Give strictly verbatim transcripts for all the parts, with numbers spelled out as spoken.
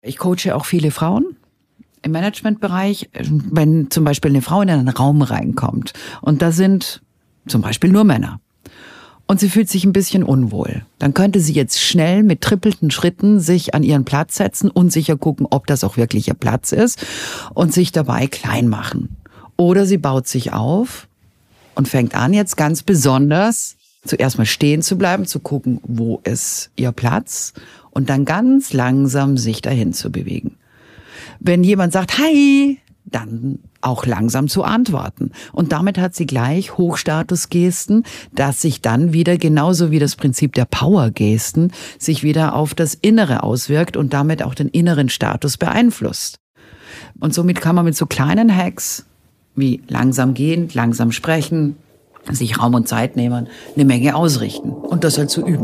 Ich coache auch viele Frauen im Managementbereich, wenn zum Beispiel eine Frau in einen Raum reinkommt und da sind zum Beispiel nur Männer und sie fühlt sich ein bisschen unwohl, dann könnte sie jetzt schnell mit trippelnden Schritten sich an ihren Platz setzen und sicher gucken, ob das auch wirklich ihr Platz ist und sich dabei klein machen. Oder sie baut sich auf und fängt an, jetzt ganz besonders zuerst mal stehen zu bleiben, zu gucken, wo ist ihr Platz und dann ganz langsam sich dahin zu bewegen. Wenn jemand sagt, hi, dann auch langsam zu antworten. Und damit hat sie gleich Hochstatusgesten, das sich dann wieder, genauso wie das Prinzip der Powergesten, sich wieder auf das Innere auswirkt und damit auch den inneren Status beeinflusst. Und somit kann man mit so kleinen Hacks wie langsam gehen, langsam sprechen, sich Raum und Zeit nehmen, eine Menge ausrichten und das halt zu üben.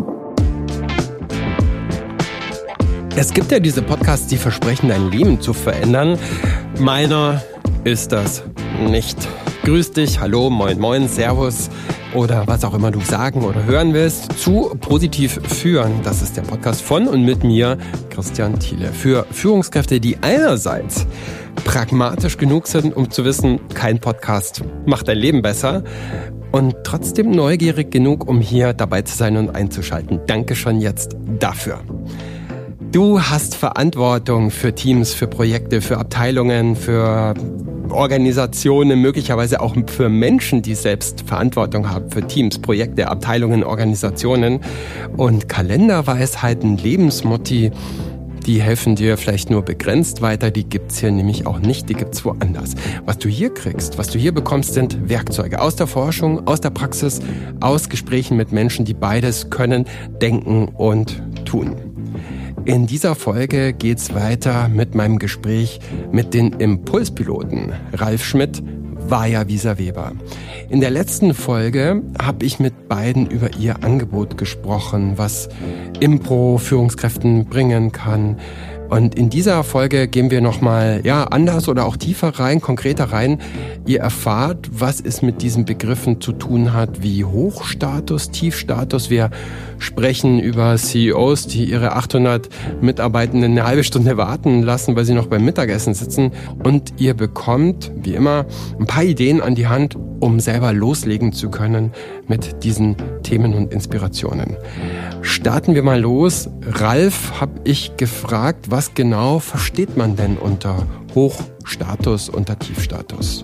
Es gibt ja diese Podcasts, die versprechen, dein Leben zu verändern. Meiner ist das nicht. Grüß dich, hallo, moin, moin, servus oder was auch immer du sagen oder hören willst zu Positiv führen. Das ist der Podcast von und mit mir, Christian Thiele. Für Führungskräfte, die einerseits pragmatisch genug sind, um zu wissen, kein Podcast macht dein Leben besser und trotzdem neugierig genug, um hier dabei zu sein und einzuschalten. Danke schon jetzt dafür. Du hast Verantwortung für Teams, für Projekte, für Abteilungen, für Organisationen, möglicherweise auch für Menschen, die selbst Verantwortung haben für Teams, Projekte, Abteilungen, Organisationen. Und Kalenderweisheiten, Lebensmotti, die helfen dir vielleicht nur begrenzt weiter, die gibt's hier nämlich auch nicht, die gibt's woanders. Was du hier kriegst, was du hier bekommst, sind Werkzeuge aus der Forschung, aus der Praxis, aus Gesprächen mit Menschen, die beides können, denken und tun. In dieser Folge geht's weiter mit meinem Gespräch mit den Impulspiloten Ralf Schmidt, Vaja Wieser-Weber. In der letzten Folge habe ich mit beiden über ihr Angebot gesprochen, was Impro Führungskräften bringen kann. Und in dieser Folge gehen wir nochmal ja, anders oder auch tiefer rein, konkreter rein. Ihr erfahrt, was es mit diesen Begriffen zu tun hat, wie Hochstatus, Tiefstatus. Wir sprechen über C E Os, die ihre achthundert Mitarbeitenden eine halbe Stunde warten lassen, weil sie noch beim Mittagessen sitzen. Und ihr bekommt, wie immer, ein paar Ideen an die Hand, um selber loslegen zu können mit diesen Themen und Inspirationen. Starten wir mal los. Ralf, habe ich gefragt, was genau versteht man denn unter Hochstatus, unter Tiefstatus?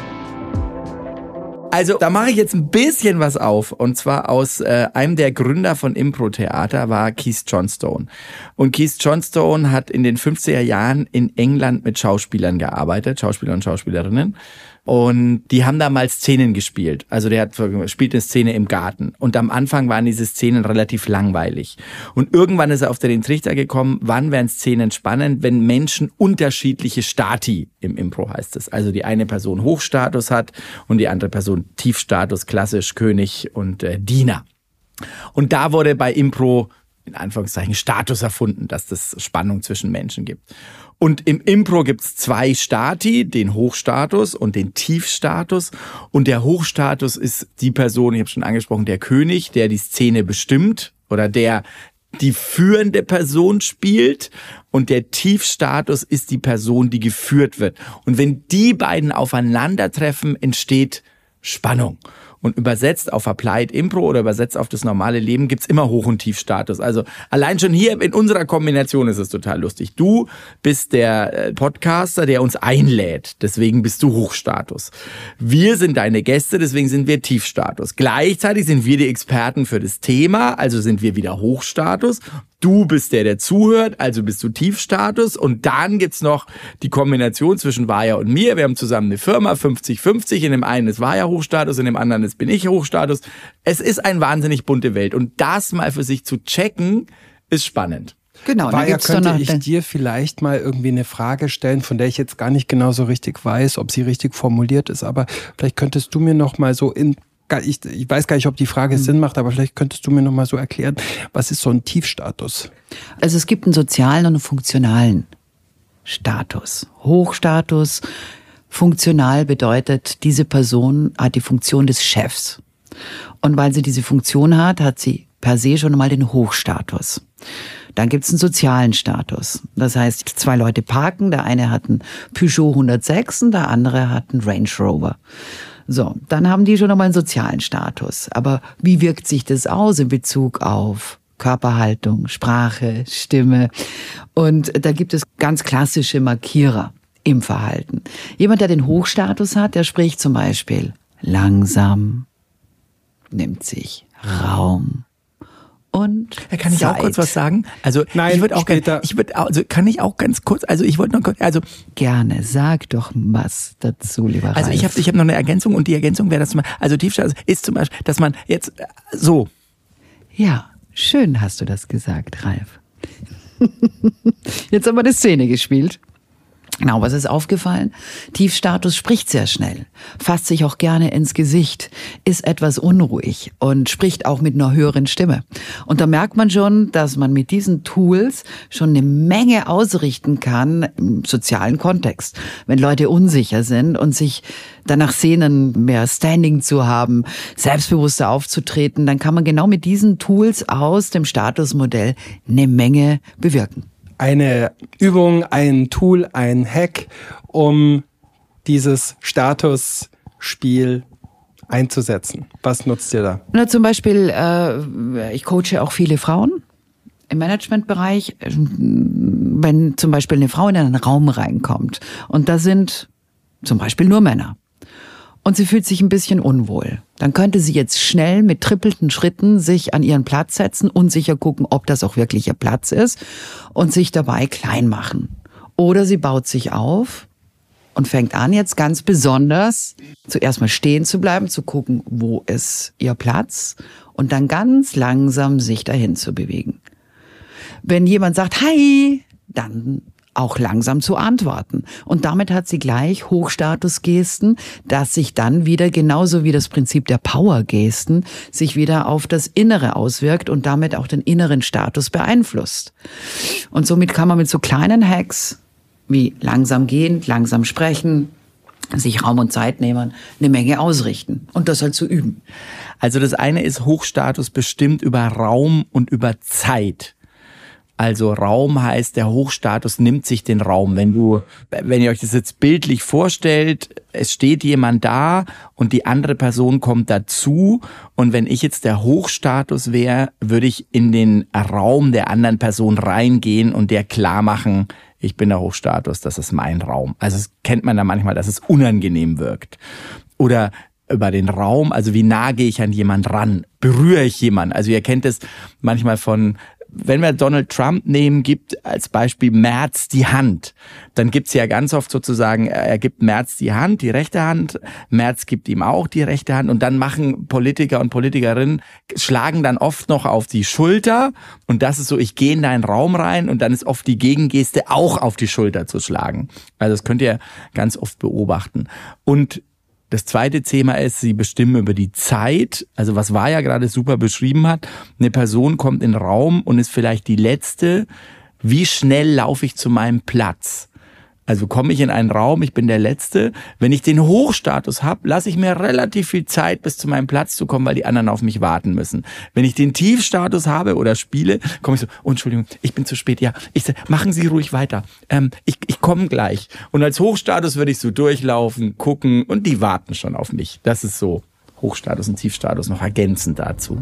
Also da mache ich jetzt ein bisschen was auf und zwar aus äh, einem der Gründer von Impro-Theater war Keith Johnstone. Und Keith Johnstone hat in den fünfziger Jahren in England mit Schauspielern gearbeitet, Schauspieler und Schauspielerinnen. Und die haben da mal Szenen gespielt. Also der hat spielt eine Szene im Garten. Und am Anfang waren diese Szenen relativ langweilig. Und irgendwann ist er auf den Trichter gekommen, wann werden Szenen spannend, wenn Menschen unterschiedliche Stati im Impro heißt es. Also die eine Person Hochstatus hat und die andere Person Tiefstatus, klassisch König und äh, Diener. Und da wurde bei Impro in Anführungszeichen Status erfunden, dass es Spannung zwischen Menschen gibt. Und im Impro gibt's zwei Stati, den Hochstatus und den Tiefstatus. Und der Hochstatus ist die Person, ich habe schon angesprochen, der König, der die Szene bestimmt oder der die führende Person spielt. Und der Tiefstatus ist die Person, die geführt wird. Und wenn die beiden aufeinandertreffen, entsteht Spannung. Und übersetzt auf Applied Impro oder übersetzt auf das normale Leben gibt's immer Hoch- und Tiefstatus. Also allein schon hier in unserer Kombination ist es total lustig. Du bist der Podcaster, der uns einlädt. Deswegen bist du Hochstatus. Wir sind deine Gäste, deswegen sind wir Tiefstatus. Gleichzeitig sind wir die Experten für das Thema, also sind wir wieder Hochstatus. Du bist der, der zuhört, also bist du Tiefstatus. Und dann gibt's noch die Kombination zwischen Vaja und mir. Wir haben zusammen eine Firma, fünfzig fünfzig. In dem einen ist Vaja Hochstatus, in dem anderen ist bin ich Hochstatus. Es ist eine wahnsinnig bunte Welt. Und das mal für sich zu checken, ist spannend. Genau, Vaja, könnte ich dir vielleicht mal irgendwie eine Frage stellen, von der ich jetzt gar nicht genau so richtig weiß, ob sie richtig formuliert ist. Aber vielleicht könntest du mir noch mal so in Ich, ich weiß gar nicht, ob die Frage mhm. Sinn macht, aber vielleicht könntest du mir noch mal so erklären, was ist so ein Tiefstatus? Also es gibt einen sozialen und einen funktionalen Status. Hochstatus, funktional bedeutet, diese Person hat die Funktion des Chefs. Und weil sie diese Funktion hat, hat sie per se schon mal den Hochstatus. Dann gibt's einen sozialen Status. Das heißt, zwei Leute parken, der eine hat einen Peugeot hundertsechs und der andere hat einen Range Rover. So, dann haben die schon nochmal einen sozialen Status. Aber wie wirkt sich das aus in Bezug auf Körperhaltung, Sprache, Stimme? Und da gibt es ganz klassische Markierer im Verhalten. Jemand, der den Hochstatus hat, der spricht zum Beispiel langsam, nimmt sich Raum und ja, kann ich Zeit. auch kurz was sagen? Also Nein, ich würde auch später. gerne, ich würde also kann ich auch ganz kurz, also ich wollte noch kurz, also Gerne, sag doch was dazu, lieber also Ralf. ich habe ich habe noch eine Ergänzung und die Ergänzung wäre das zum Beispiel, also Tiefstatus ist zum Beispiel, dass man jetzt so Ja, schön hast du das gesagt, Ralf. Jetzt haben wir eine Szene gespielt. Genau, was ist aufgefallen? Tiefstatus spricht sehr schnell, fasst sich auch gerne ins Gesicht, ist etwas unruhig und spricht auch mit einer höheren Stimme. Und da merkt man schon, dass man mit diesen Tools schon eine Menge ausrichten kann im sozialen Kontext. Wenn Leute unsicher sind und sich danach sehnen, mehr Standing zu haben, selbstbewusster aufzutreten, dann kann man genau mit diesen Tools aus dem Statusmodell eine Menge bewirken. Eine Übung, ein Tool, ein Hack, um dieses Statusspiel einzusetzen. Was nutzt ihr da? Na, zum Beispiel, äh, ich coache auch viele Frauen im Managementbereich. Wenn zum Beispiel eine Frau in einen Raum reinkommt und da sind zum Beispiel nur Männer und sie fühlt sich ein bisschen unwohl, dann könnte sie jetzt schnell mit trippelnden Schritten sich an ihren Platz setzen, unsicher gucken, ob das auch wirklich ihr Platz ist und sich dabei klein machen. Oder sie baut sich auf und fängt an, jetzt ganz besonders zuerst mal stehen zu bleiben, zu gucken, wo ist ihr Platz und dann ganz langsam sich dahin zu bewegen. Wenn jemand sagt, hi, dann auch langsam zu antworten. Und damit hat sie gleich Hochstatusgesten, dass sich dann wieder, genauso wie das Prinzip der Powergesten, sich wieder auf das Innere auswirkt und damit auch den inneren Status beeinflusst. Und somit kann man mit so kleinen Hacks wie langsam gehen, langsam sprechen, sich Raum und Zeit nehmen, eine Menge ausrichten und das halt zu üben. Also das eine ist Hochstatus bestimmt über Raum und über Zeit. Also Raum heißt, der Hochstatus nimmt sich den Raum. Wenn du, wenn ihr euch das jetzt bildlich vorstellt, es steht jemand da und die andere Person kommt dazu und wenn ich jetzt der Hochstatus wäre, würde ich in den Raum der anderen Person reingehen und der klar machen, ich bin der Hochstatus, das ist mein Raum. Also das kennt man da manchmal, dass es unangenehm wirkt. Oder über den Raum, also wie nah gehe ich an jemand ran? Berühre ich jemanden? Also ihr kennt es manchmal von, wenn wir Donald Trump nehmen, gibt als Beispiel Merz die Hand. Dann gibt's ja ganz oft sozusagen, er gibt Merz die Hand, die rechte Hand, Merz gibt ihm auch die rechte Hand und dann machen Politiker und Politikerinnen, schlagen dann oft noch auf die Schulter und das ist so, ich gehe in deinen Raum rein und dann ist oft die Gegengeste auch auf die Schulter zu schlagen. Also das könnt ihr ganz oft beobachten. Und das zweite Thema ist, sie bestimmen über die Zeit, also was Vaja gerade super beschrieben hat. Eine Person kommt in den Raum und ist vielleicht die letzte. Wie schnell laufe ich zu meinem Platz? Also komme ich in einen Raum, ich bin der Letzte. Wenn ich den Hochstatus habe, lasse ich mir relativ viel Zeit, bis zu meinem Platz zu kommen, weil die anderen auf mich warten müssen. Wenn ich den Tiefstatus habe oder spiele, komme ich so, oh, Entschuldigung, ich bin zu spät. Ja, ich sage, machen Sie ruhig weiter. Ähm, ich ich komme gleich. Und als Hochstatus würde ich so durchlaufen, gucken und die warten schon auf mich. Das ist so Hochstatus und Tiefstatus noch ergänzend dazu.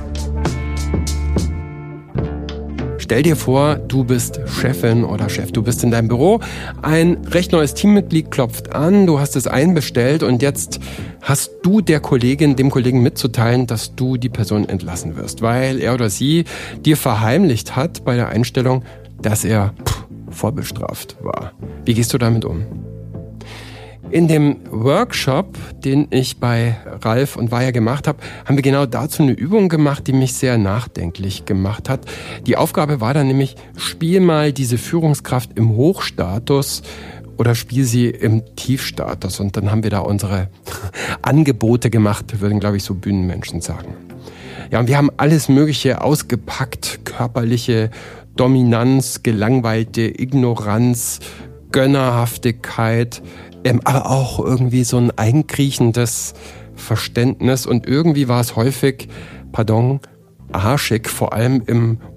Stell dir vor, du bist Chefin oder Chef, du bist in deinem Büro, ein recht neues Teammitglied klopft an, du hast es einbestellt und jetzt hast du der Kollegin, dem Kollegen mitzuteilen, dass du die Person entlassen wirst, weil er oder sie dir verheimlicht hat bei der Einstellung, dass er pff, vorbestraft war. Wie gehst du damit um? In dem Workshop, den ich bei Ralf und Vaja gemacht habe, haben wir genau dazu eine Übung gemacht, die mich sehr nachdenklich gemacht hat. Die Aufgabe war dann nämlich, spiel mal diese Führungskraft im Hochstatus oder spiel sie im Tiefstatus. Und dann haben wir da unsere Angebote gemacht, würden, glaube ich, so Bühnenmenschen sagen. Ja, und wir haben alles Mögliche ausgepackt, körperliche Dominanz, gelangweilte Ignoranz, Gönnerhaftigkeit, Ähm, aber auch irgendwie so ein einkriechendes Verständnis und irgendwie war es häufig, pardon, arschig, vor allem im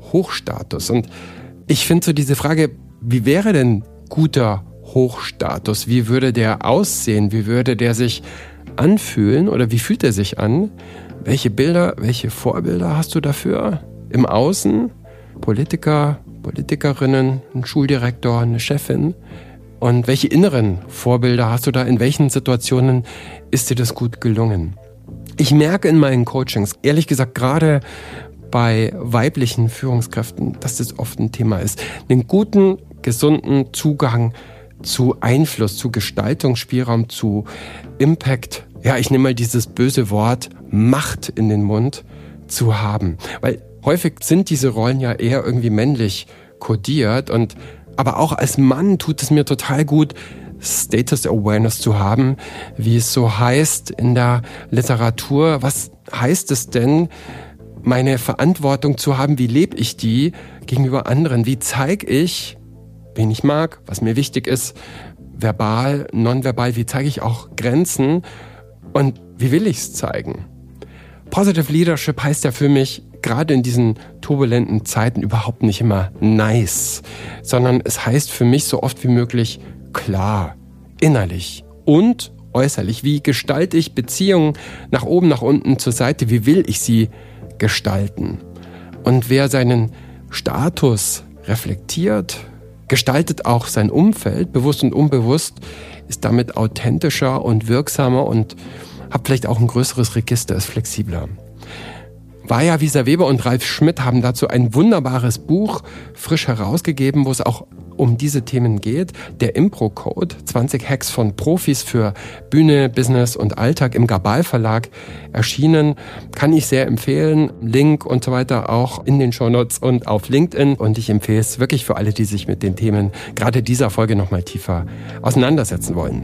Hochstatus. Und ich finde so diese Frage, wie wäre denn guter Hochstatus? Wie würde der aussehen? Wie würde der sich anfühlen oder wie fühlt er sich an? Welche Bilder, welche Vorbilder hast du dafür im Außen? Politiker, Politikerinnen, ein Schuldirektor, eine Chefin? Und welche inneren Vorbilder hast du da? In welchen Situationen ist dir das gut gelungen? Ich merke in meinen Coachings, ehrlich gesagt, gerade bei weiblichen Führungskräften, dass das oft ein Thema ist. Einen guten, gesunden Zugang zu Einfluss, zu Gestaltungsspielraum, zu Impact. Ja, ich nehme mal dieses böse Wort Macht in den Mund zu haben. Weil häufig sind diese Rollen ja eher irgendwie männlich kodiert und aber auch als Mann tut es mir total gut, Status Awareness zu haben, wie es so heißt in der Literatur. Was heißt es denn, meine Verantwortung zu haben? Wie lebe ich die gegenüber anderen? Wie zeige ich, wen ich mag, was mir wichtig ist, verbal, nonverbal? Wie zeige ich auch Grenzen? Und wie will ich es zeigen? Positive Leadership heißt ja für mich, gerade in diesen turbulenten Zeiten überhaupt nicht immer nice, sondern es heißt für mich so oft wie möglich klar, innerlich und äußerlich. Wie gestalte ich Beziehungen nach oben, nach unten, zur Seite? Wie will ich sie gestalten? Und wer seinen Status reflektiert, gestaltet auch sein Umfeld, bewusst und unbewusst, ist damit authentischer und wirksamer und hat vielleicht auch ein größeres Register, ist flexibler. Vaja Wieser-Weber und Ralf Schmidt haben dazu ein wunderbares Buch frisch herausgegeben, wo es auch um diese Themen geht. Der Impro-Code, zwanzig Hacks von Profis für Bühne, Business und Alltag im Gabal Verlag erschienen. Kann ich sehr empfehlen. Link und so weiter auch in den Shownotes und auf LinkedIn. Und ich empfehle es wirklich für alle, die sich mit den Themen gerade dieser Folge nochmal tiefer auseinandersetzen wollen.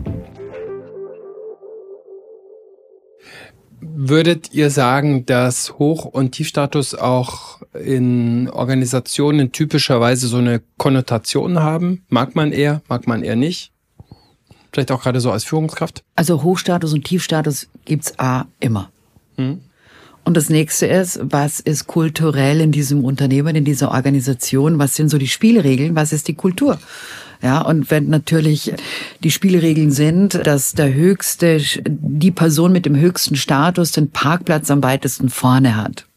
Würdet ihr sagen, dass Hoch- und Tiefstatus auch in Organisationen typischerweise so eine Konnotation haben? Mag man eher, mag man eher nicht? Vielleicht auch gerade so als Führungskraft? Also Hochstatus und Tiefstatus gibt's A immer. Hm. Und das nächste ist, was ist kulturell in diesem Unternehmen, in dieser Organisation? Was sind so die Spielregeln? Was ist die Kultur? Ja, und wenn natürlich die Spielregeln sind, dass der höchste, die Person mit dem höchsten Status den Parkplatz am weitesten vorne hat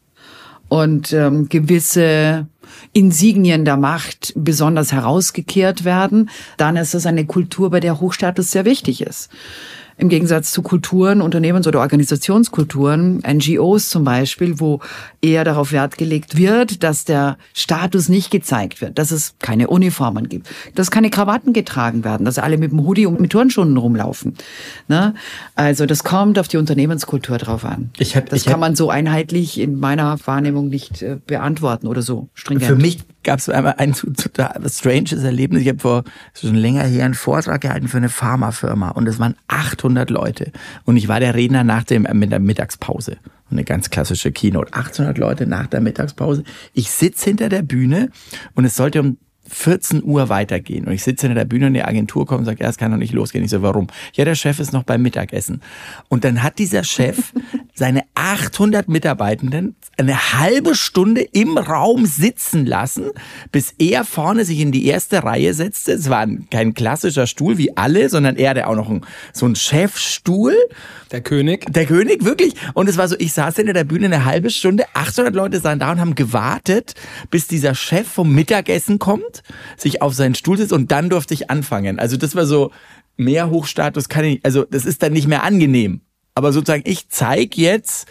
und ähm, gewisse Insignien der Macht besonders herausgekehrt werden, dann ist das eine Kultur, bei der Hochstatus sehr wichtig ist. Im Gegensatz zu Kulturen, Unternehmens- oder Organisationskulturen, N G Os zum Beispiel, wo eher darauf Wert gelegt wird, dass der Status nicht gezeigt wird, dass es keine Uniformen gibt, dass keine Krawatten getragen werden, dass alle mit dem Hoodie und mit Turnschuhen rumlaufen. Ne? Also das kommt auf die Unternehmenskultur drauf an. Ich hab, das ich kann hab, man so einheitlich in meiner Wahrnehmung nicht äh, beantworten oder so stringent. Für mich gab es einmal ein total stranges Erlebnis. Ich habe vor schon länger her einen Vortrag gehalten für eine Pharmafirma und es waren achthundert Leute und ich war der Redner nach dem mit der Mittagspause. Eine ganz klassische Keynote. achthundert Leute nach der Mittagspause. Ich sitze hinter der Bühne und es sollte um vierzehn Uhr weitergehen. Und ich sitze hinter der Bühne und die Agentur kommt und sagt, ja, es kann doch nicht losgehen. Ich so, warum? Ja, der Chef ist noch beim Mittagessen. Und dann hat dieser Chef seine achthundert Mitarbeitenden eine halbe Stunde im Raum sitzen lassen, bis er vorne sich in die erste Reihe setzte. Es war kein klassischer Stuhl wie alle, sondern er hatte auch noch einen, so einen Chefstuhl. Der König. Der König, wirklich. Und es war so, ich saß hinter der Bühne eine halbe Stunde, achthundert Leute saßen da und haben gewartet, bis dieser Chef vom Mittagessen kommt, sich auf seinen Stuhl sitzt und dann durfte ich anfangen. Also das war so, mehr Hochstatus kann ich, also das ist dann nicht mehr angenehm. Aber sozusagen, ich zeige jetzt,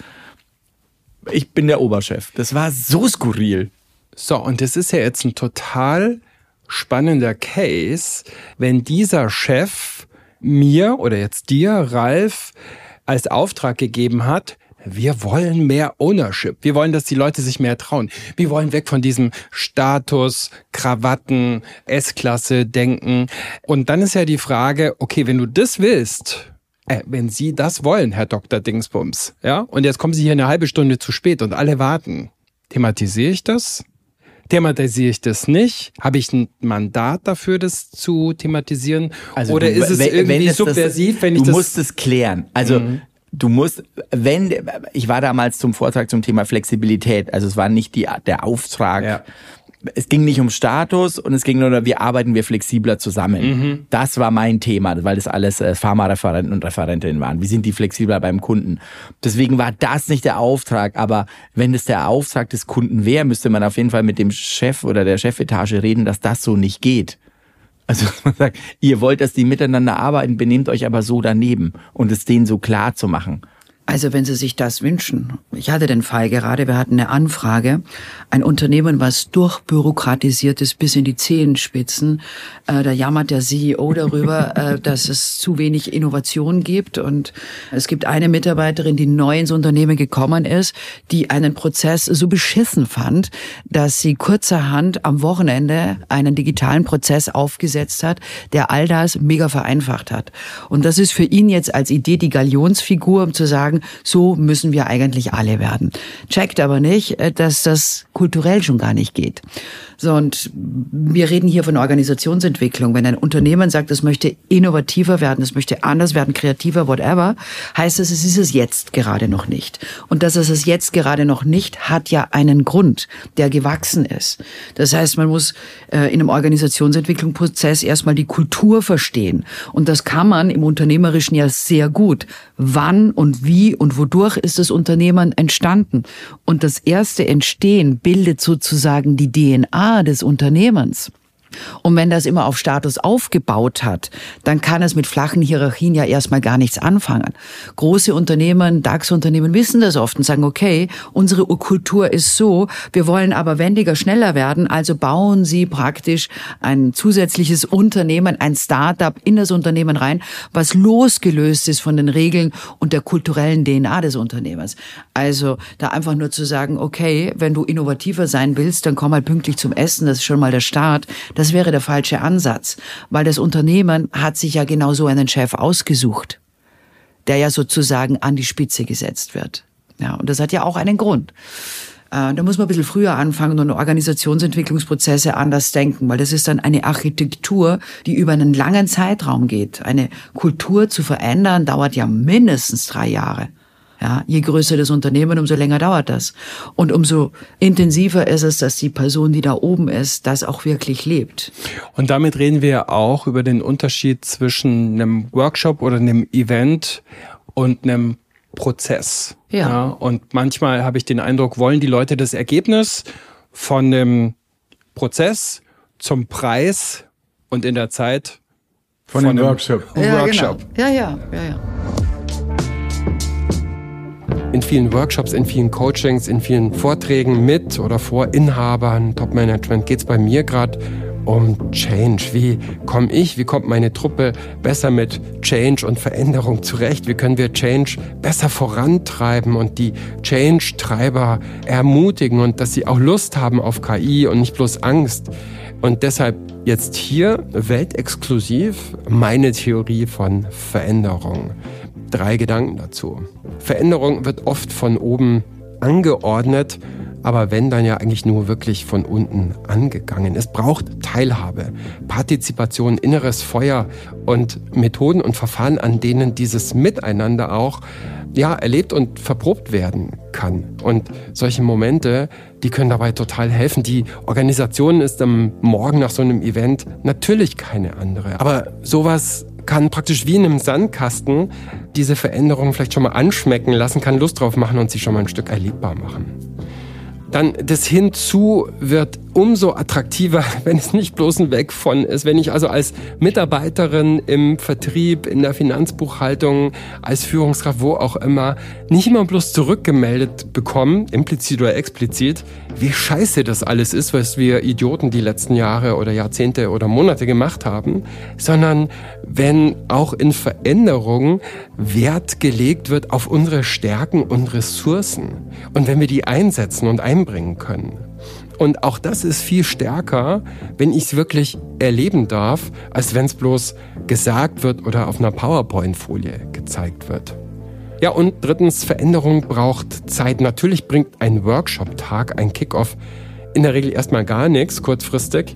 ich bin der Oberchef. Das war so skurril. So, und das ist ja jetzt ein total spannender Case, wenn dieser Chef mir oder jetzt dir, Ralf, als Auftrag gegeben hat, wir wollen mehr Ownership. Wir wollen, dass die Leute sich mehr trauen. Wir wollen weg von diesem Status, Krawatten, S-Klasse denken. Und dann ist ja die Frage, okay, wenn du das willst, äh, wenn Sie das wollen, Herr Doktor Dingsbums, ja, und jetzt kommen Sie hier eine halbe Stunde zu spät und alle warten, thematisiere ich das? Thematisiere ich das nicht? Habe ich ein Mandat dafür, das zu thematisieren? Also Oder du, ist es wenn, irgendwie wenn es subversiv, das, wenn ich du das... Du musst es klären. Also... Mhm. Du musst, wenn, ich war damals zum Vortrag zum Thema Flexibilität, also es war nicht die, der Auftrag, ja. Es ging nicht um Status und es ging nur, wie arbeiten wir flexibler zusammen. Mhm. Das war mein Thema, weil das alles äh, Pharmareferenten und Referentinnen waren. Wie sind die flexibler beim Kunden? Deswegen war das nicht der Auftrag, aber wenn es der Auftrag des Kunden wäre, müsste man auf jeden Fall mit dem Chef oder der Chefetage reden, dass das so nicht geht. Also man sagt, ihr wollt, dass die miteinander arbeiten, benehmt euch aber so daneben und es denen so klar zu machen. Also wenn Sie sich das wünschen. Ich hatte den Fall gerade, wir hatten eine Anfrage, ein Unternehmen, was durchbürokratisiert ist bis in die Zehenspitzen. Äh, da jammert der C E O darüber, äh, dass es zu wenig Innovation gibt. Und es gibt eine Mitarbeiterin, die neu ins Unternehmen gekommen ist, die einen Prozess so beschissen fand, dass sie kurzerhand am Wochenende einen digitalen Prozess aufgesetzt hat, der all das mega vereinfacht hat. Und das ist für ihn jetzt als Idee die Galionsfigur, um zu sagen, so müssen wir eigentlich alle werden. Checkt aber nicht, dass das kulturell schon gar nicht geht. So, und wir reden hier von Organisationsentwicklung. Wenn ein Unternehmen sagt, es möchte innovativer werden, es möchte anders werden, kreativer, whatever, heißt das, es ist es jetzt gerade noch nicht. Und dass es es jetzt gerade noch nicht, hat ja einen Grund, der gewachsen ist. Das heißt, man muss äh, in einem Organisationsentwicklungsprozess erstmal die Kultur verstehen. Und das kann man im Unternehmerischen ja sehr gut. Wann und wie und wodurch ist das Unternehmen entstanden? Und das erste Entstehen bildet sozusagen die D N A des Unternehmens. Und wenn das immer auf Status aufgebaut hat, dann kann es mit flachen Hierarchien ja erstmal gar nichts anfangen. Große Unternehmen, DAX-Unternehmen wissen das oft und sagen, okay, unsere Kultur ist so, wir wollen aber wendiger, schneller werden, also bauen sie praktisch ein zusätzliches Unternehmen, ein Start-up in das Unternehmen rein, was losgelöst ist von den Regeln und der kulturellen D N A des Unternehmens. Also da einfach nur zu sagen, okay, wenn du innovativer sein willst, dann komm mal pünktlich zum Essen, das ist schon mal der Start. Das wäre der falsche Ansatz, weil das Unternehmen hat sich ja genau so einen Chef ausgesucht, der ja sozusagen an die Spitze gesetzt wird. Ja, und das hat ja auch einen Grund. Äh, da muss man ein bisschen früher anfangen und Organisationsentwicklungsprozesse anders denken, weil das ist dann eine Architektur, die über einen langen Zeitraum geht. Eine Kultur zu verändern dauert ja mindestens drei Jahre. Ja, je größer das Unternehmen, umso länger dauert das. Und umso intensiver ist es, dass die Person, die da oben ist, das auch wirklich lebt. Und damit reden wir auch über den Unterschied zwischen einem Workshop oder einem Event und einem Prozess. Ja. Ja, und manchmal habe ich den Eindruck, wollen die Leute das Ergebnis von einem Prozess zum Preis und in der Zeit von, von einem Workshop. Ja, Workshop. Genau. Ja, ja, ja, ja. In vielen Workshops, in vielen Coachings, in vielen Vorträgen mit oder vor Inhabern, Top-Management geht es bei mir gerade um Change. Wie komme ich, wie kommt meine Truppe besser mit Change und Veränderung zurecht? Wie können wir Change besser vorantreiben und die Change-Treiber ermutigen und dass sie auch Lust haben auf K I und nicht bloß Angst? Und deshalb jetzt hier weltexklusiv meine Theorie von Veränderung. Drei Gedanken dazu. Veränderung wird oft von oben angeordnet, aber wenn, dann ja eigentlich nur wirklich von unten angegangen. Es braucht Teilhabe, Partizipation, inneres Feuer und Methoden und Verfahren, an denen dieses Miteinander auch ja, erlebt und verprobt werden kann. Und solche Momente, die können dabei total helfen. Die Organisation ist am Morgen nach so einem Event natürlich keine andere. Aber sowas kann praktisch wie in einem Sandkasten diese Veränderung vielleicht schon mal anschmecken lassen, kann Lust drauf machen und sie schon mal ein Stück erlebbar machen. Dann das Hinzu wird umso attraktiver, wenn es nicht bloß ein Weg von ist. Wenn ich also als Mitarbeiterin im Vertrieb, in der Finanzbuchhaltung, als Führungskraft, wo auch immer, nicht immer bloß zurückgemeldet bekomme, implizit oder explizit, wie scheiße das alles ist, was wir Idioten die letzten Jahre oder Jahrzehnte oder Monate gemacht haben, sondern wenn auch in Veränderungen Wert gelegt wird auf unsere Stärken und Ressourcen und wenn wir die einsetzen und einbringen können. Und auch das ist viel stärker, wenn ich es wirklich erleben darf, als wenn es bloß gesagt wird oder auf einer PowerPoint-Folie gezeigt wird. Ja, und drittens, Veränderung braucht Zeit. Natürlich bringt ein Workshop-Tag, ein Kick-Off in der Regel erstmal gar nichts, kurzfristig.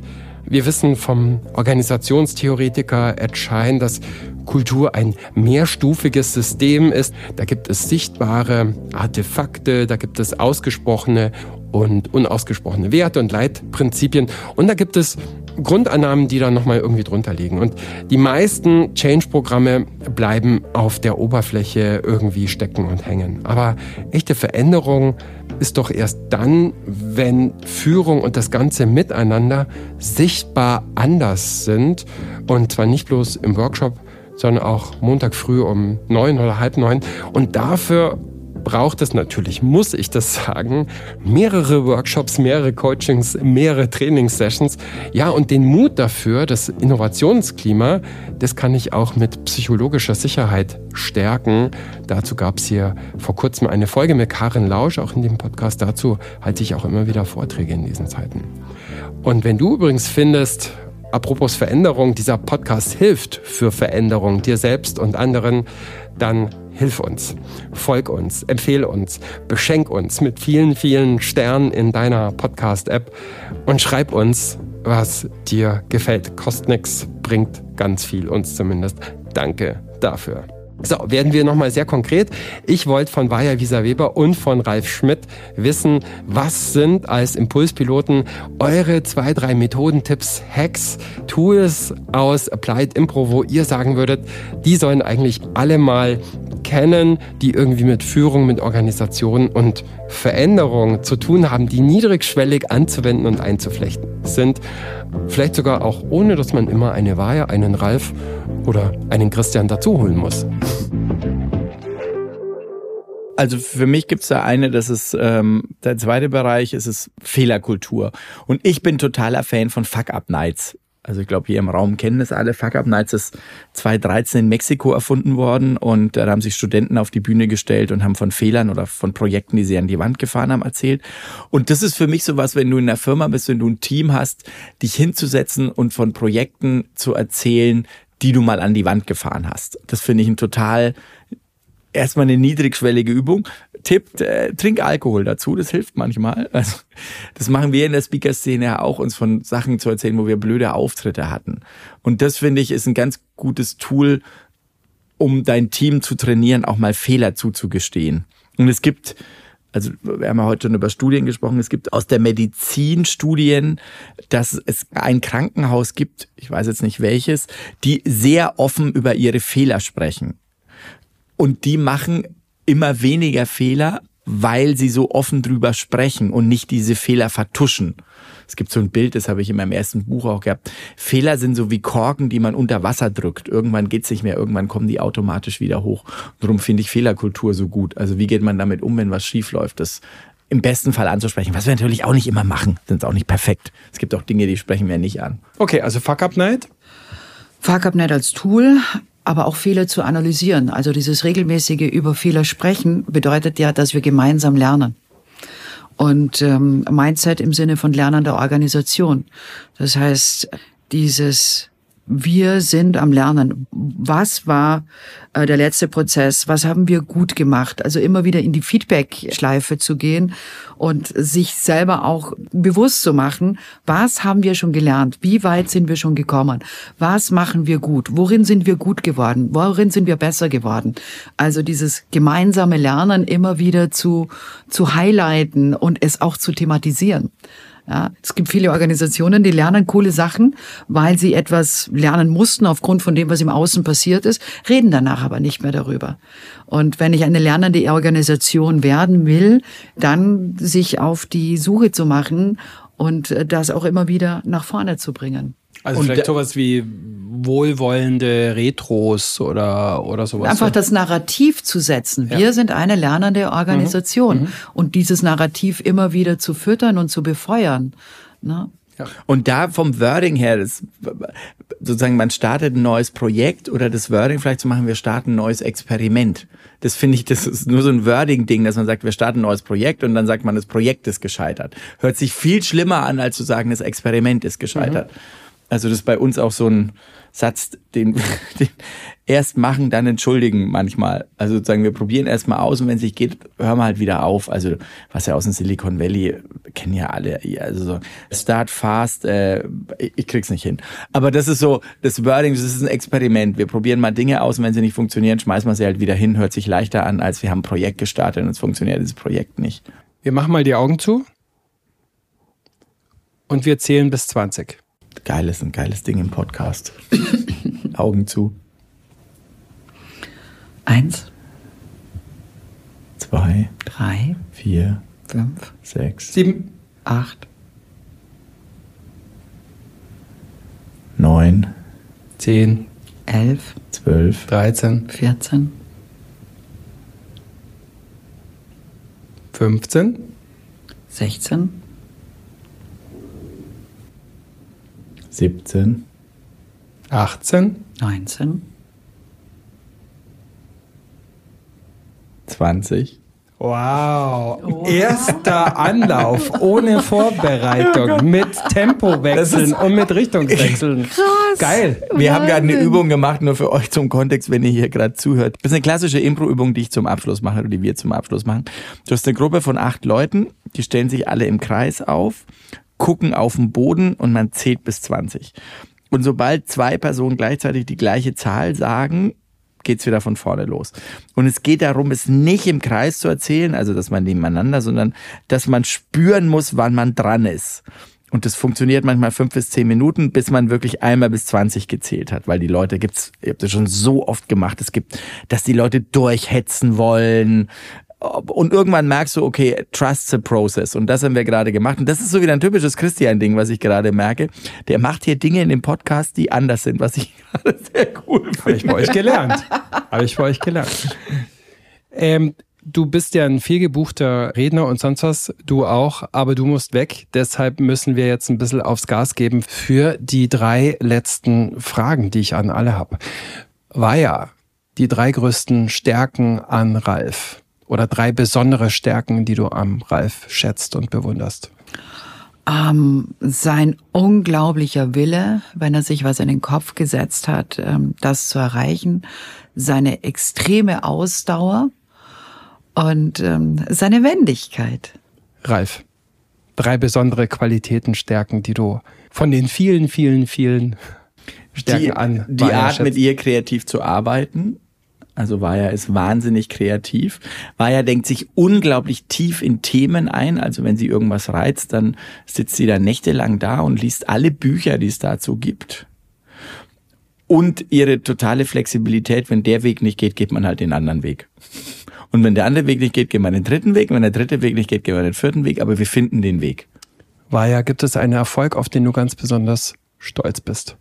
Wir wissen vom Organisationstheoretiker Ed Schein, dass Kultur ein mehrstufiges System ist. Da gibt es sichtbare Artefakte, da gibt es ausgesprochene und unausgesprochene Werte und Leitprinzipien. Und da gibt es Grundannahmen, die da nochmal irgendwie drunter liegen. Und die meisten Change-Programme bleiben auf der Oberfläche irgendwie stecken und hängen. Aber echte Veränderung ist doch erst dann, wenn Führung und das ganze Miteinander sichtbar anders sind. Und zwar nicht bloß im Workshop, sondern auch Montag früh um neun oder halb neun. Und dafür braucht es natürlich, muss ich das sagen, mehrere Workshops, mehrere Coachings, mehrere Trainingssessions. Ja, und den Mut dafür, das Innovationsklima, das kann ich auch mit psychologischer Sicherheit stärken. Dazu gab es hier vor kurzem eine Folge mit Karin Lausch, auch in dem Podcast. Dazu halte ich auch immer wieder Vorträge in diesen Zeiten. Und wenn du übrigens findest, apropos Veränderung, dieser Podcast hilft für Veränderung, dir selbst und anderen, dann hilf uns, folg uns, empfehle uns, beschenk uns mit vielen, vielen Sternen in deiner Podcast-App und schreib uns, was dir gefällt. Kostet nix, bringt ganz viel, uns zumindest. Danke dafür. So, werden wir nochmal sehr konkret. Ich wollte von Vaja Wieser-Weber und von Ralf Schmidt wissen, was sind als Impulspiloten eure zwei, drei Methodentipps, Hacks, Tools aus Applied Impro, wo ihr sagen würdet, die sollen eigentlich alle mal kennen, die irgendwie mit Führung, mit Organisation und Veränderung zu tun haben, die niedrigschwellig anzuwenden und einzuflechten sind. Vielleicht sogar auch ohne, dass man immer eine Vaja, einen Ralf oder einen Christian dazu holen muss. Also für mich gibt's da eine, das ist ähm, der zweite Bereich, ist es Fehlerkultur. Und ich bin totaler Fan von Fuck-Up-Nights. Also ich glaube, hier im Raum kennen das alle. Fuck-Up-Nights ist zweitausenddreizehn in Mexiko erfunden worden und da haben sich Studenten auf die Bühne gestellt und haben von Fehlern oder von Projekten, die sie an die Wand gefahren haben, erzählt. Und das ist für mich sowas, wenn du in einer Firma bist, wenn du ein Team hast, dich hinzusetzen und von Projekten zu erzählen, die du mal an die Wand gefahren hast. Das finde ich ein total, erstmal eine niedrigschwellige Übung. Tipp, äh, trink Alkohol dazu, das hilft manchmal. Also, das machen wir in der Speaker-Szene ja auch, uns von Sachen zu erzählen, wo wir blöde Auftritte hatten. Und das, finde ich, ist ein ganz gutes Tool, um dein Team zu trainieren, auch mal Fehler zuzugestehen. Und es gibt, also wir haben ja heute schon über Studien gesprochen, es gibt aus der Medizin Studien, dass es ein Krankenhaus gibt, ich weiß jetzt nicht welches, die sehr offen über ihre Fehler sprechen. Und die machen immer weniger Fehler, weil sie so offen drüber sprechen und nicht diese Fehler vertuschen. Es gibt so ein Bild, das habe ich in meinem ersten Buch auch gehabt. Fehler sind so wie Korken, die man unter Wasser drückt. Irgendwann geht's nicht mehr, irgendwann kommen die automatisch wieder hoch. Darum finde ich Fehlerkultur so gut. Also wie geht man damit um, wenn was schief läuft? Das im besten Fall anzusprechen, was wir natürlich auch nicht immer machen, sind auch nicht perfekt. Es gibt auch Dinge, die sprechen wir nicht an. Okay, also Fuck-Up-Night? Fuck-Up-Night als Tool, aber auch Fehler zu analysieren. Also dieses regelmäßige über Fehler sprechen bedeutet ja, dass wir gemeinsam lernen. Und ähm, Mindset im Sinne von lernender Organisation. Das heißt, dieses wir sind am Lernen. Was war äh, der letzte Prozess? Was haben wir gut gemacht? Also immer wieder in die Feedback-Schleife zu gehen und sich selber auch bewusst zu machen, was haben wir schon gelernt? Wie weit sind wir schon gekommen? Was machen wir gut? Worin sind wir gut geworden? Worin sind wir besser geworden? Also dieses gemeinsame Lernen immer wieder zu, zu highlighten und es auch zu thematisieren. Ja, es gibt viele Organisationen, die lernen coole Sachen, weil sie etwas lernen mussten aufgrund von dem, was im Außen passiert ist, reden danach aber nicht mehr darüber. Und wenn ich eine lernende Organisation werden will, dann sich auf die Suche zu machen und das auch immer wieder nach vorne zu bringen. Also und vielleicht sowas wie wohlwollende Retros oder, oder sowas. Einfach das Narrativ zu setzen. Wir ja. sind eine lernende Organisation. Mhm. Und dieses Narrativ immer wieder zu füttern und zu befeuern. Ne? Ja. Und da vom Wording her, das, sozusagen man startet ein neues Projekt oder das Wording vielleicht zu machen, wir starten ein neues Experiment. Das finde ich, das ist nur so ein Wording-Ding, dass man sagt, wir starten ein neues Projekt und dann sagt man, das Projekt ist gescheitert. Hört sich viel schlimmer an, als zu sagen, das Experiment ist gescheitert. Mhm. Also das ist bei uns auch so ein Satz, den, den erst machen, dann entschuldigen manchmal. Also sozusagen, wir probieren erst mal aus und wenn es nicht geht, hören wir halt wieder auf. Also was ja aus dem Silicon Valley, kennen ja alle, also so start fast, äh, ich krieg's nicht hin. Aber das ist so, das Wording, das ist ein Experiment. Wir probieren mal Dinge aus und wenn sie nicht funktionieren, schmeißen wir sie halt wieder hin, hört sich leichter an, als wir haben ein Projekt gestartet und es funktioniert dieses Projekt nicht. Wir machen mal die Augen zu und wir zählen bis zwanzig. Geiles, ein geiles Ding im Podcast. Augen zu. Eins, Zwei, drei, vier, fünf, sechs, Sieben. acht, neun, Zehn. elf, zwölf, dreizehn. vierzehn, fünfzehn. sechzehn, siebzehn, achtzehn. neunzehn, zwanzig. Wow. Erster Anlauf ohne Vorbereitung mit Tempowechseln und mit Richtungswechseln. Krass. Geil. Wir haben gerade eine Übung gemacht, nur für euch zum Kontext, wenn ihr hier gerade zuhört. Das ist eine klassische Impro-Übung, die ich zum Abschluss mache oder die wir zum Abschluss machen. Du hast eine Gruppe von acht Leuten, die stellen sich alle im Kreis auf, gucken auf den Boden und man zählt bis zwanzig. Und sobald zwei Personen gleichzeitig die gleiche Zahl sagen, geht's wieder von vorne los. Und es geht darum, es nicht im Kreis zu erzählen, also dass man nebeneinander, sondern dass man spüren muss, wann man dran ist. Und das funktioniert manchmal fünf bis zehn Minuten, bis man wirklich einmal bis zwanzig gezählt hat, weil die Leute gibt's, ich habe das schon so oft gemacht, es gibt, dass die Leute durchhetzen wollen. Und irgendwann merkst du, okay, trust the process. Und das haben wir gerade gemacht. Und das ist so wieder ein typisches Christian-Ding, was ich gerade merke. Der macht hier Dinge in dem Podcast, die anders sind, was ich gerade sehr cool finde. Habe ich bei euch gelernt. Habe ich bei euch gelernt. Ähm, du bist ja ein vielgebuchter Redner und sonst was, du auch, aber du musst weg. Deshalb müssen wir jetzt ein bisschen aufs Gas geben für die drei letzten Fragen, die ich an alle habe. War ja die drei größten Stärken an Ralf. Oder drei besondere Stärken, die du am Ralf schätzt und bewunderst? Ähm, sein unglaublicher Wille, wenn er sich was in den Kopf gesetzt hat, ähm, das zu erreichen. Seine extreme Ausdauer und ähm, seine Wendigkeit. Ralf, drei besondere Qualitäten, Stärken, die du von den vielen, vielen, vielen Stärken die, an Die Vaja Art, schätzt. mit ihr kreativ zu arbeiten. Also Vaja ist wahnsinnig kreativ. Vaja denkt sich unglaublich tief in Themen ein. Also wenn sie irgendwas reizt, dann sitzt sie da nächtelang da und liest alle Bücher, die es dazu gibt. Und ihre totale Flexibilität, wenn der Weg nicht geht, geht man halt den anderen Weg. Und wenn der andere Weg nicht geht, geht man den dritten Weg. Und wenn der dritte Weg nicht geht, geht man den vierten Weg. Aber wir finden den Weg. Vaja, gibt es einen Erfolg, auf den du ganz besonders stolz bist?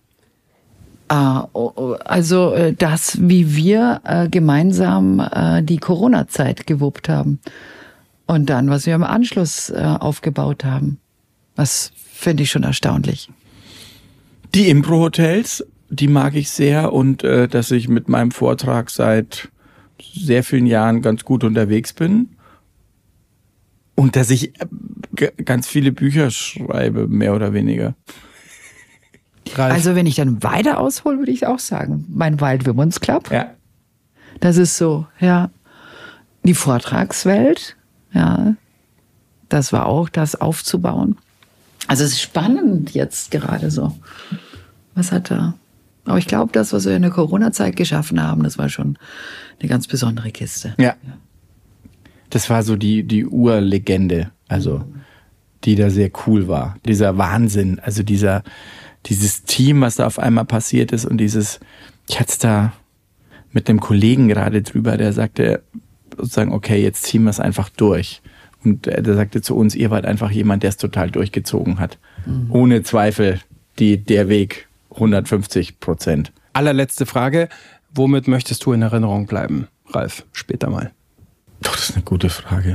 Also das, wie wir äh, gemeinsam äh, die Corona-Zeit gewuppt haben und dann, was wir im Anschluss äh, aufgebaut haben. Das finde ich schon erstaunlich. Die Impro-Hotels, die mag ich sehr und äh, dass ich mit meinem Vortrag seit sehr vielen Jahren ganz gut unterwegs bin und dass ich äh, g- ganz viele Bücher schreibe, mehr oder weniger. Ralf. Also wenn ich dann weiter aushole, würde ich auch sagen, mein Wild Women's Club. Ja. Das ist so, ja. Die Vortragswelt, ja. Das war auch, das aufzubauen. Also es ist spannend jetzt gerade so. Was hat er? Aber ich glaube, das, was wir in der Corona-Zeit geschaffen haben, das war schon eine ganz besondere Kiste. Ja. Das war so die, die Urlegende, also die da sehr cool war. Dieser Wahnsinn, also dieser, dieses Team, was da auf einmal passiert ist und dieses, ich hatte es da mit einem Kollegen gerade drüber, der sagte sozusagen, okay, jetzt ziehen wir es einfach durch. Und der sagte zu uns, ihr wart einfach jemand, der es total durchgezogen hat. Mhm. Ohne Zweifel die, der Weg hundertfünfzig Prozent. Allerletzte Frage, womit möchtest du in Erinnerung bleiben, Ralf, später mal? Doch, das ist eine gute Frage.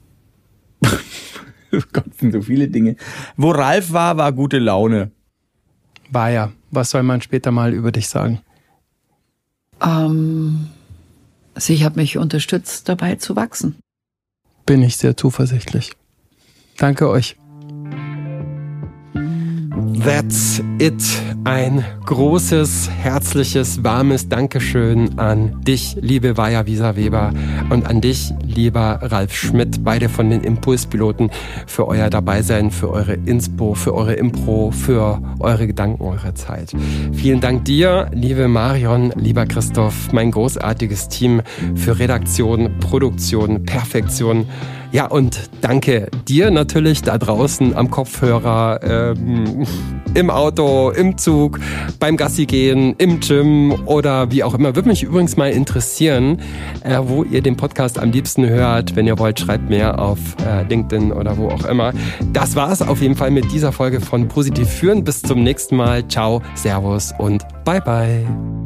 Oh Gott, sind so viele Dinge. Wo Ralf war, war gute Laune. Vaja, was soll man später mal über dich sagen? Ähm, also ich habe mich unterstützt, dabei zu wachsen. Bin ich sehr zuversichtlich. Danke euch. That's it. Ein großes, herzliches, warmes Dankeschön an dich, liebe Vaja Wieser-Weber, und an dich, lieber Ralf Schmidt, beide von den Impulspiloten, für euer Dabeisein, für eure Inspo, für eure Impro, für eure Gedanken, eure Zeit. Vielen Dank dir, liebe Marion, lieber Christoph, mein großartiges Team für Redaktion, Produktion, Perfektion. Ja, und danke dir natürlich da draußen am Kopfhörer, ähm, im Auto, im Zug, beim Gassi gehen, im Gym oder wie auch immer. Würde mich übrigens mal interessieren, äh, wo ihr den Podcast am liebsten hört. Wenn ihr wollt, schreibt mir auf äh, LinkedIn oder wo auch immer. Das war's auf jeden Fall mit dieser Folge von Positiv Führen. Bis zum nächsten Mal. Ciao, Servus und bye bye.